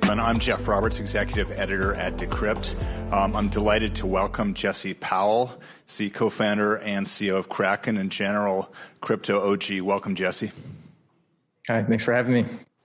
gentlemen. I'm Jeff Roberts, Executive Editor at Decrypt. I'm delighted to welcome Jesse Powell, the co-founder and CEO of Kraken and general crypto OG. Welcome, Jesse. Hi, thanks for having me.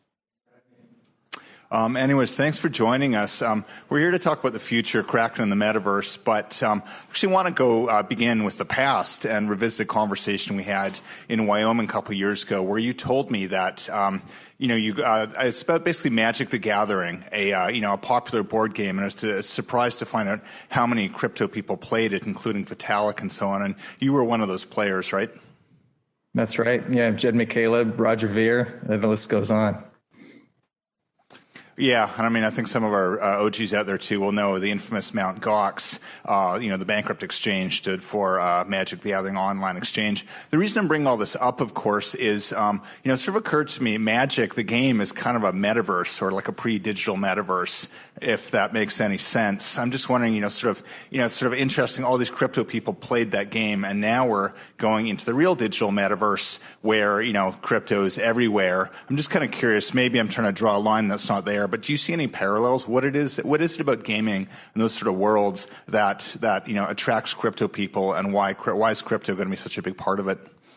Anyways, thanks for joining us. We're here to talk about the future, Kraken and the metaverse, but actually want to go begin with the past and revisit a conversation we had in Wyoming a couple of years ago, where you told me that it's about basically Magic the Gathering, a popular board game, and I was surprised to find out how many crypto people played it, including Vitalik and so on. And you were one of those players, right? That's right. Yeah, Jed McCaleb, Roger Ver, the list goes on. Yeah, and I mean, I think some of our OGs out there too will know the infamous Mt. Gox. The bankrupt exchange stood for Magic the Gathering Online Exchange. The reason I'm bringing all this up, of course, is it sort of occurred to me, Magic, the game, is kind of a metaverse or like a pre-digital metaverse, if that makes any sense. I'm just wondering, sort of interesting. All these crypto people played that game, and now we're going into the real digital metaverse where crypto is everywhere. I'm just kind of curious. Maybe I'm trying to draw a line that's not there. But do you see any parallels? What is it about gaming and those sort of worlds that attracts crypto people, and why is crypto going to be such a big part of it?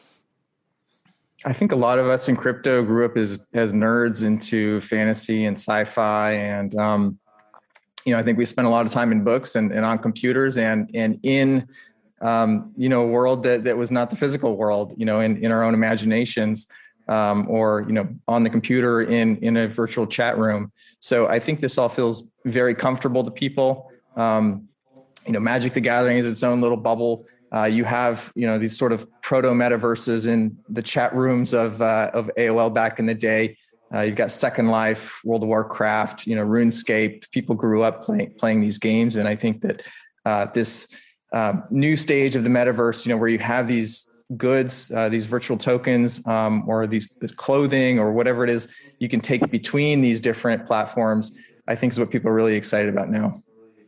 I think a lot of us in crypto grew up as nerds into fantasy and sci-fi, and I think we spent a lot of time in books and on computers and in a world that was not the physical world, in our own imaginations. Or on the computer in a virtual chat room. So I think this all feels very comfortable to people. Magic the Gathering is its own little bubble. You have these sort of proto metaverses in the chat rooms of AOL back in the day. You've got Second Life, World of Warcraft, RuneScape. People grew up playing these games, and I think that this new stage of the metaverse, where you have these goods, these virtual tokens, or this clothing or whatever it is you can take between these different platforms, I think is what people are really excited about now.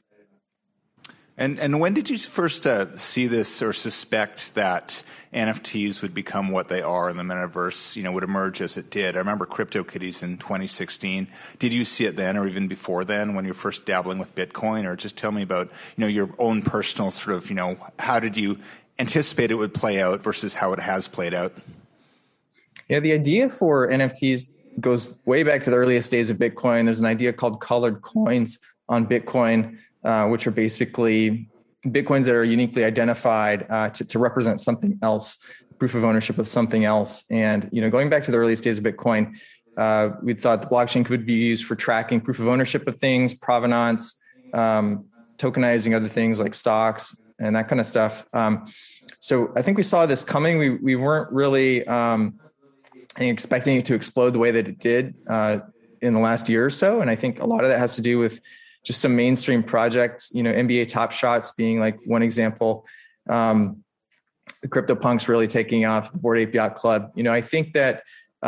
And when did you first see this or suspect that NFTs would become what they are in the metaverse, would emerge as it did? I remember CryptoKitties in 2016. Did you see it then or even before then when you were first dabbling with Bitcoin? Or just tell me about, your own personal sort of, how did you anticipate it would play out versus how it has played out? Yeah, the idea for NFTs goes way back to the earliest days of Bitcoin. There's an idea called colored coins on Bitcoin, which are basically Bitcoins that are uniquely identified to represent something else, proof of ownership of something else. And, going back to the earliest days of Bitcoin, we thought the blockchain could be used for tracking proof of ownership of things, provenance, tokenizing other things like stocks, and that kind of stuff. So I think we saw this coming. We weren't really expecting it to explode the way that it did in the last year or so. And I think a lot of that has to do with just some mainstream projects, NBA Top Shots being like one example. The CryptoPunks really taking off, the Bored Ape Yacht Club. I think that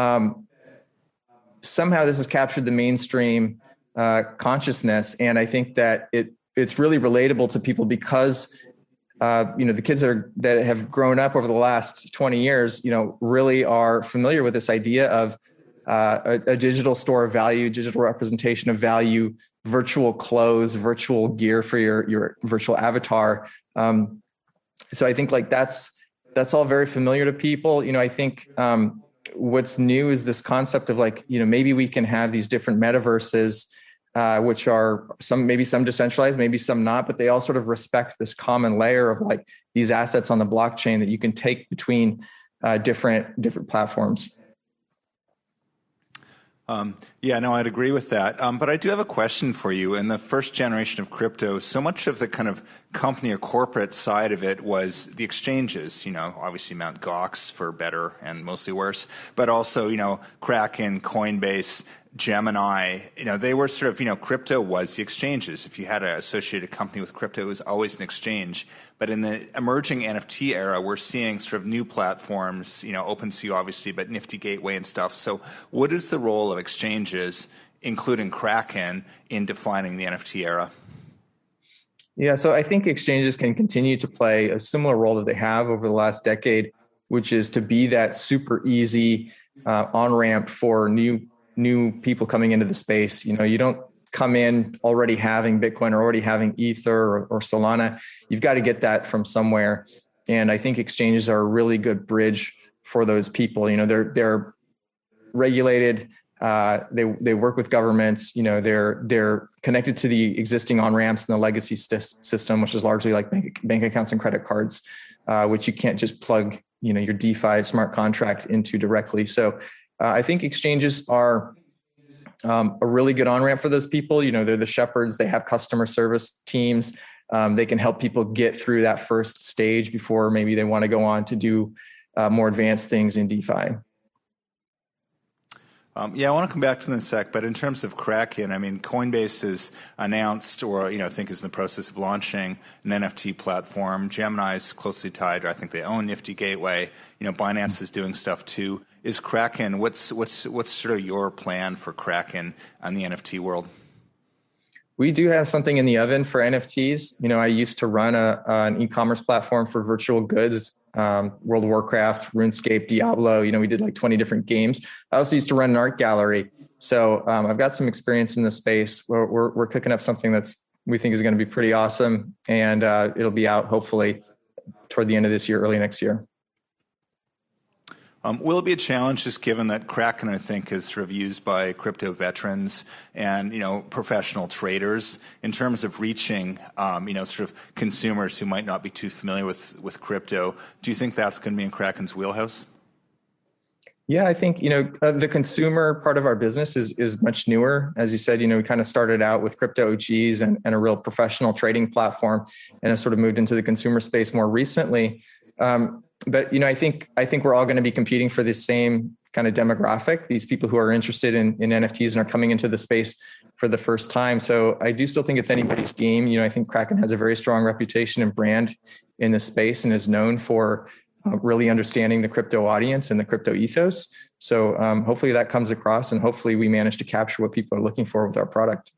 somehow this has captured the mainstream consciousness. And I think that it's really relatable to people because the kids that have grown up over the last 20 years, really are familiar with this idea of a digital store of value, digital representation of value, virtual clothes, virtual gear for your virtual avatar. So I think that's all very familiar to people. I think what's new is this concept of maybe we can have these different metaverses, which are maybe some decentralized, maybe some not, but they all sort of respect this common layer of these assets on the blockchain that you can take between different platforms. I'd agree with that. But I do have a question for you. In the first generation of crypto, so much of the kind of company or corporate side of it was the exchanges, obviously Mt. Gox for better and mostly worse, but also, Kraken, Coinbase, Gemini, they were sort of, crypto was the exchanges. If you had an associated company with crypto, it was always an exchange. But in the emerging NFT era, we're seeing sort of new platforms, OpenSea obviously, but Nifty Gateway and stuff. So what is the role of exchanges, including Kraken, in defining the NFT era? Yeah, so I think exchanges can continue to play a similar role that they have over the last decade, which is to be that super easy on-ramp for new people coming into the space. You don't come in already having Bitcoin or already having Ether or Solana. You've got to get that from somewhere. And I think exchanges are a really good bridge for those people. They're regulated. They work with governments. They're connected to the existing on-ramps in the legacy system, which is largely like bank accounts and credit cards, which you can't just plug your DeFi smart contract into directly. So I think exchanges are a really good on-ramp for those people. They're the shepherds. They have customer service teams. They can help people get through that first stage before maybe they want to go on to do more advanced things in DeFi. I want to come back to this in a sec, but in terms of Kraken, I mean, Coinbase has announced, or I think is in the process of launching an NFT platform. Gemini is closely tied, or I think they own Nifty Gateway. Binance is doing stuff too. Is Kraken? What's sort of your plan for Kraken on the NFT world? We do have something in the oven for NFTs. I used to run an e-commerce platform for virtual goods. World of Warcraft, RuneScape, Diablo. We did like 20 different games. I also used to run an art gallery. So I've got some experience in the space. We're cooking up something we think is going to be pretty awesome. And it'll be out hopefully toward the end of this year, early next year. Will it be a challenge, just given that Kraken, I think, is sort of used by crypto veterans and professional traders in terms of reaching sort of consumers who might not be too familiar with crypto? Do you think that's going to be in Kraken's wheelhouse? Yeah, I think the consumer part of our business is much newer. As you said, we kind of started out with crypto OGs and a real professional trading platform, and have sort of moved into the consumer space more recently. But I think we're all going to be competing for the same kind of demographic, these people who are interested in NFTs and are coming into the space for the first time. So I do still think it's anybody's game. I think Kraken has a very strong reputation and brand in the space and is known for really understanding the crypto audience and the crypto ethos. So hopefully that comes across, and hopefully we manage to capture what people are looking for with our product.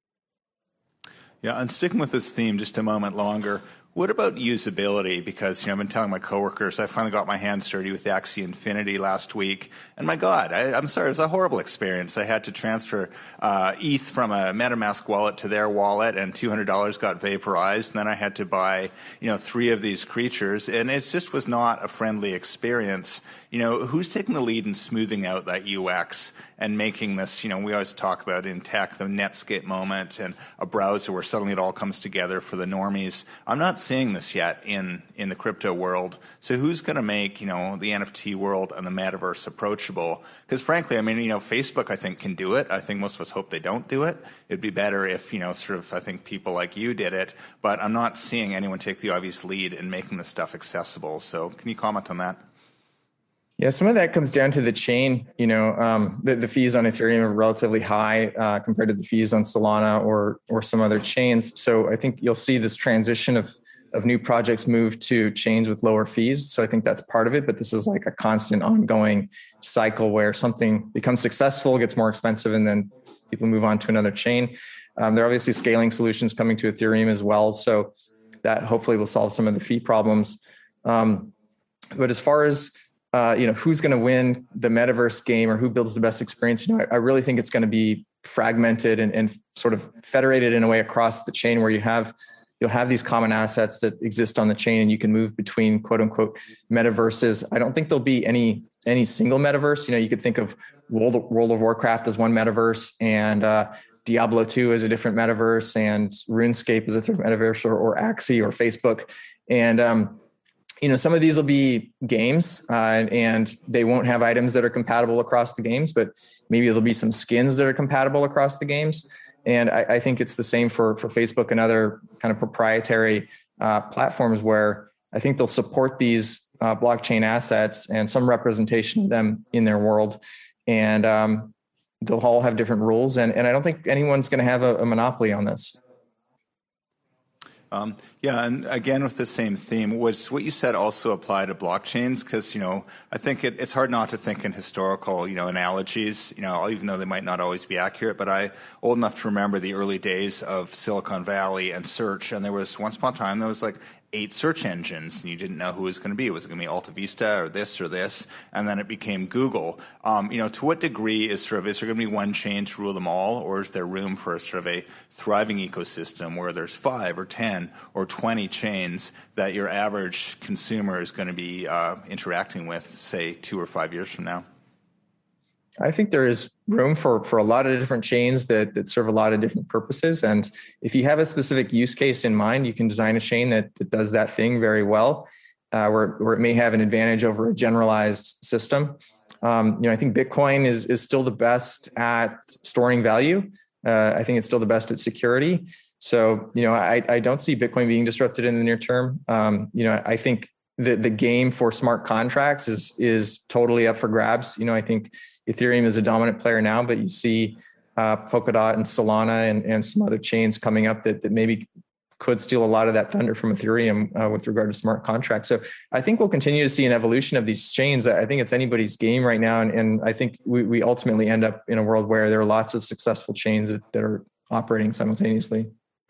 Yeah, and sticking with this theme just a moment longer, what about usability? Because I've been telling my coworkers I finally got my hands dirty with Axie Infinity last week, and my God, I'm sorry, it was a horrible experience. I had to transfer ETH from a MetaMask wallet to their wallet, and $200 got vaporized. And then I had to buy 3 of these creatures, and it just was not a friendly experience. Who's taking the lead in smoothing out that UX and making this, we always talk about in tech, the Netscape moment and a browser where suddenly it all comes together for the normies. I'm not seeing this yet in the crypto world. So who's going to make, the NFT world and the metaverse approachable? Because frankly, Facebook, I think, can do it. I think most of us hope they don't do it. It'd be better if, I think people like you did it. But I'm not seeing anyone take the obvious lead in making this stuff accessible. So can you comment on that? Yeah, some of that comes down to the chain. The fees on Ethereum are relatively high compared to the fees on Solana or some other chains. So I think you'll see this transition of new projects move to chains with lower fees. So I think that's part of it. But this is like a constant ongoing cycle where something becomes successful, gets more expensive, and then people move on to another chain. There are obviously scaling solutions coming to Ethereum as well. So that hopefully will solve some of the fee problems. But as far as who's going to win the metaverse game or who builds the best experience? I really think it's going to be fragmented and sort of federated in a way across the chain where you'll have these common assets that exist on the chain, and you can move between quote unquote metaverses. I don't think there'll be any single metaverse. You could think of World of Warcraft as one metaverse, and Diablo 2 is a different metaverse, and RuneScape is a third metaverse, or Axie or Facebook. And some of these will be games, and they won't have items that are compatible across the games, but maybe there'll be some skins that are compatible across the games. And I think it's the same for Facebook and other kind of proprietary platforms, where I think they'll support these blockchain assets and some representation of them in their world. And they'll all have different rules. And I don't think anyone's going to have a monopoly on this. And again, with the same theme, was what you said also apply to blockchains? Because, I think it's hard not to think in historical, analogies, even though they might not always be accurate. But I'm old enough to remember the early days of Silicon Valley and search. And there was, once upon a time, there was like 8 search engines, and you didn't know who it was going to be. Was it going to be Alta Vista or this? And then it became Google. To what degree is there going to be one chain to rule them all, or is there room for sort of a thriving ecosystem where there's 5 or 10 or 20 chains that your average consumer is going to be interacting with, say, 2 or 5 years from now? I think there is room for a lot of different chains that serve a lot of different purposes. And if you have a specific use case in mind, you can design a chain that does that thing very well, where it may have an advantage over a generalized system. I think Bitcoin is still the best at storing value. I think it's still the best at security. So, I don't see Bitcoin being disrupted in the near term. I think the game for smart contracts is totally up for grabs. I think Ethereum is a dominant player now, but you see Polkadot and Solana and some other chains coming up that maybe could steal a lot of that thunder from Ethereum with regard to smart contracts. So I think we'll continue to see an evolution of these chains. I think it's anybody's game right now. And I think we ultimately end up in a world where there are lots of successful chains that are operating simultaneously.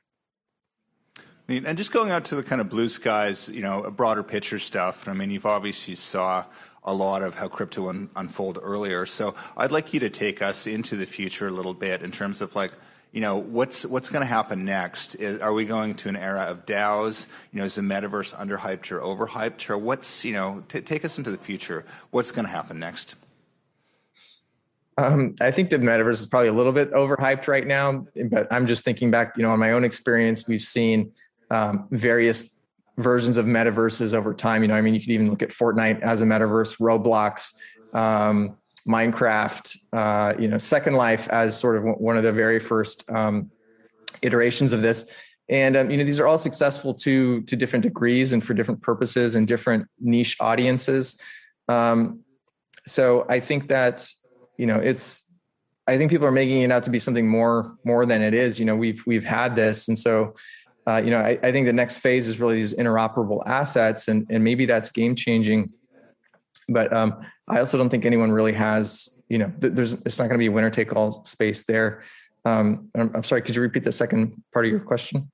And just going out to the kind of blue skies, a broader picture stuff. I mean, you've obviously saw a lot of how crypto unfold earlier. So I'd like you to take us into the future a little bit in terms of what's going to happen next. Are we going to an era of DAOs? Is the metaverse underhyped or overhyped? Or what's, take us into the future. What's going to happen next? I think the metaverse is probably a little bit overhyped right now, but I'm just thinking back, on my own experience, we've seen various versions of metaverses over time. You could even look at Fortnite as a metaverse, Roblox, Minecraft, Second Life as sort of one of the very first iterations of this. And, these are all successful to different degrees and for different purposes and different niche audiences. So I think that, I think people are making it out to be something more than it is. We've had this. And so, I think the next phase is really these interoperable assets, and maybe that's game changing. But I also don't think anyone really has, it's not going to be a winner take all space there. I'm sorry, could you repeat the second part of your question?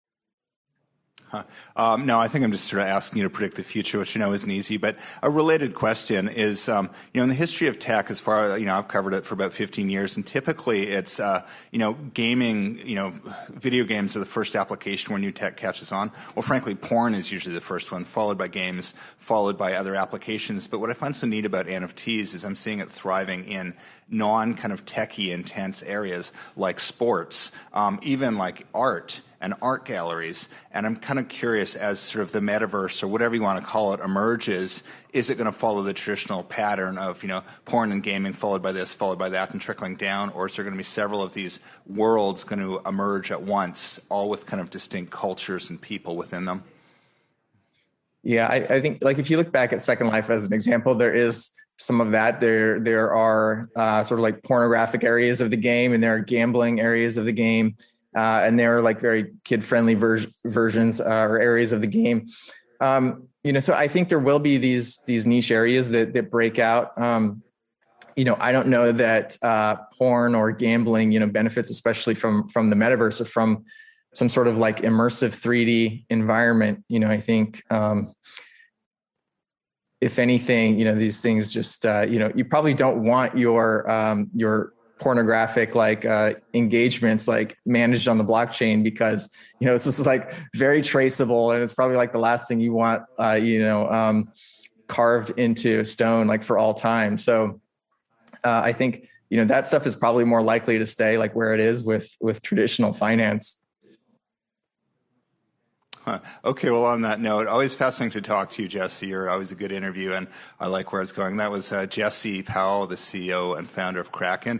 No, I think I'm just sort of asking you to predict the future, which isn't easy. But a related question is, in the history of tech, as far as I've covered it for about 15 years, and typically it's, gaming. Video games are the first application where new tech catches on. Well, frankly, porn is usually the first one, followed by games, followed by other applications. But what I find so neat about NFTs is I'm seeing it thriving in non-kind of techie intense areas like sports, even like art and art galleries. And I'm kind of curious, as sort of the metaverse or whatever you want to call it emerges, is it going to follow the traditional pattern of, porn and gaming followed by this, followed by that, and trickling down? Or is there going to be several of these worlds going to emerge at once, all with kind of distinct cultures and people within them? Yeah, I think if you look back at Second Life as an example, there is some of that. There are sort of like pornographic areas of the game, and there are gambling areas of the game. And there are very kid-friendly versions or areas of the game. So I think there will be these niche areas that break out. I don't know that porn or gambling, benefits especially from the metaverse or from some sort of immersive 3D environment. I think if anything, these things just you probably don't want your pornographic engagements managed on the blockchain, because it's just very traceable, and it's probably the last thing you want carved into stone for all time. So I think that stuff is probably more likely to stay where it is with traditional finance. Okay, well, on that note, always fascinating to talk to you, Jesse. You're always a good interview, and I like where it's going. That was Jesse Powell, the CEO and founder of Kraken.